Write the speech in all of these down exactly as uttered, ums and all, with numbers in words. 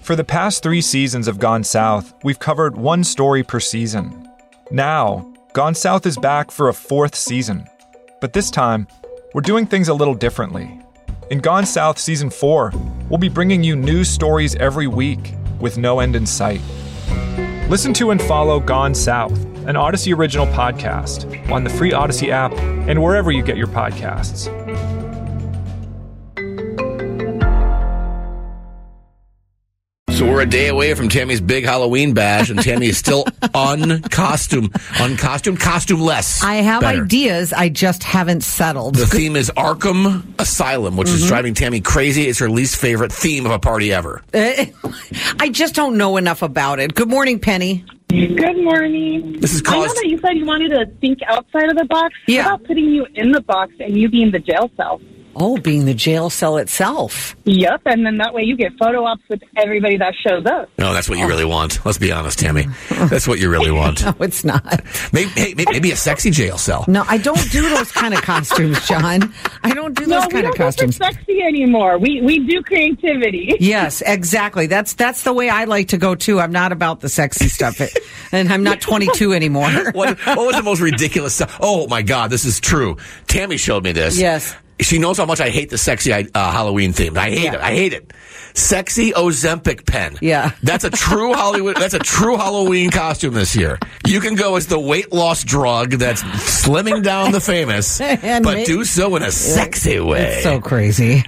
For the past three seasons of Gone South, we've covered one story per season. Now, Gone South is back for a fourth season. But this time, we're doing things a little differently. In Gone South Season four, we'll be bringing you news stories every week with no end in sight. Listen to and follow Gone South, an Odyssey original podcast, on the free Odyssey app and wherever you get your podcasts. So we're a day away from Tammy's big Halloween bash, and Tammy is still un-costume, un-costume, costume-less. I have Better. ideas, I just haven't settled. The theme is Arkham Asylum, which mm-hmm. is driving Tammy crazy. It's her least favorite theme of a party ever. Uh, I just don't know enough about it. Good morning, Penny. Good morning. This is caused- I know that you said you wanted to think outside of the box. Yeah. How about putting you in the box and you being the jail cell? Oh, being the jail cell itself. Yep, and then that way you get photo ops with everybody that shows up. No, that's what you really want. Let's be honest, Tammy. That's what you really want. No, it's not. Maybe, hey, maybe a sexy jail cell. No, I don't do those kind of costumes, John. I don't do those no, kind we of don't costumes. No, sexy anymore. We we do creativity. Yes, exactly. That's that's the way I like to go too. I'm not about the sexy stuff, and I'm not twenty-two anymore. what, what was the most ridiculous stuff? Oh my God, this is true. Tammy showed me this. Yes. She knows how much I hate the sexy uh, Halloween theme. I hate yeah. it. I hate it. Sexy Ozempic pen. Yeah. That's a true Hollywood. That's a true Halloween costume this year. You can go as the weight loss drug that's slimming down the famous, but make, do so in a sexy way. It's so crazy.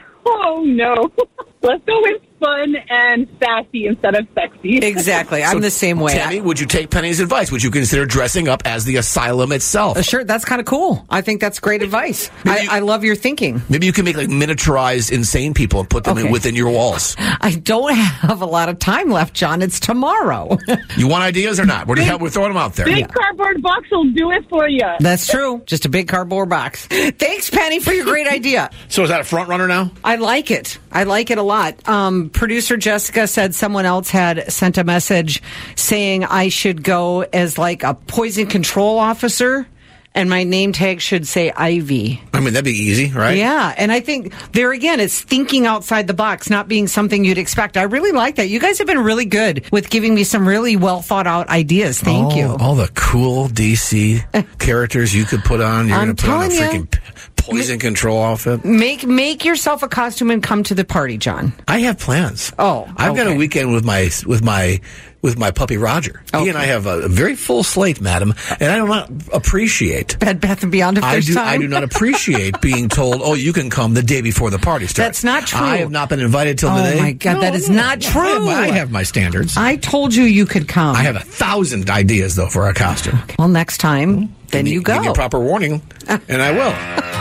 Oh, no. Let's go with fun and sassy instead of sexy. Exactly. I'm so, the same way. Tammy, would you take Penny's advice? Would you consider dressing up as the asylum itself? Uh, sure. That's kind of cool. I think that's great advice. I, you, I love your thinking. Maybe you can make like miniaturized insane people and put them okay. in, within your walls. I don't have a lot of time left, John. It's tomorrow. You want ideas or not? We're, big, we're throwing them out there. Big yeah. cardboard box will do it for you. That's true. Just a big cardboard box. Thanks, Penny, for your great idea. So is that a front runner now? I like it. I like it a lot. Um, producer Jessica said someone else had sent a message saying I should go as like a poison control officer, and my name tag should say Ivy. I mean, that'd be easy, right? Yeah, and I think there again, it's thinking outside the box, not being something you'd expect. I really like that. You guys have been really good with giving me some really well thought out ideas. Thank all, you. All the cool D C characters you could put on. You're going to put on a freaking you. poison control outfit. Make make yourself a costume and come to the party, John. I have plans. Oh, I've okay. got a weekend with my with my with my puppy Roger. Okay. He and I have a very full slate, madam, and I do not appreciate Bed Bath and Beyond. If I there's do. time. I do not appreciate being told, "Oh, you can come the day before the party starts." That's not true. I have not been invited till oh the day. Oh my God, no, that is no, not no. true. I have, I have my standards. I told you you could come. I have a thousand ideas though for a costume. Okay. Well, next time, then give you me, go. Give me proper warning, and I will.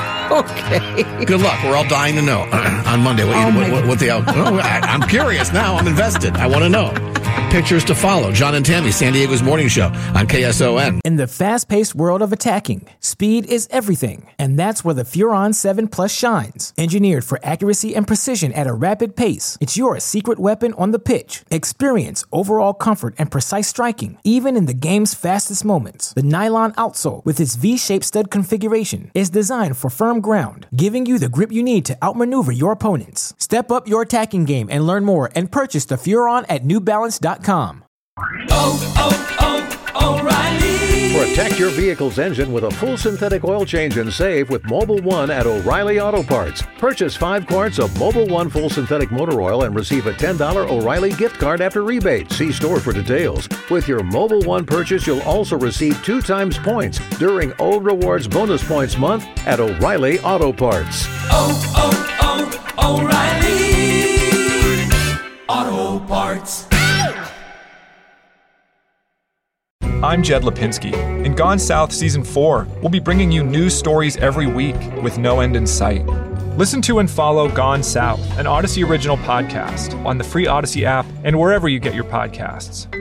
Okay. Good luck. We're all dying to know on Monday what, you, oh what, what, what the out. Oh, I, I'm curious now. I'm invested. I want to know. Pictures to follow. John and Tammy, San Diego's morning show on K S O N. In the fast-paced world of attacking, speed is everything, and that's where the Furon seven Plus shines. Engineered for accuracy and precision at a rapid pace, it's your secret weapon on the pitch. Experience overall comfort and precise striking, even in the game's fastest moments. The nylon outsole, with its V-shaped stud configuration, is designed for firm ground, giving you the grip you need to outmaneuver your opponents. Step up your attacking game and learn more and purchase the Furon at New Balance dot com. Oh, oh, oh, O'Reilly. Protect your vehicle's engine with a full synthetic oil change and save with Mobil one at O'Reilly Auto Parts. Purchase five quarts of Mobil one full synthetic motor oil and receive a ten dollars O'Reilly gift card after rebate. See store for details. With your Mobil one purchase, you'll also receive two times points during O Rewards Bonus Points Month at O'Reilly Auto Parts. Oh, oh, oh, O'Reilly Auto Parts. I'm Jed Lipinski. In Gone South Season four, we'll be bringing you news stories every week with no end in sight. Listen to and follow Gone South, an Odyssey original podcast, on the free Odyssey app and wherever you get your podcasts.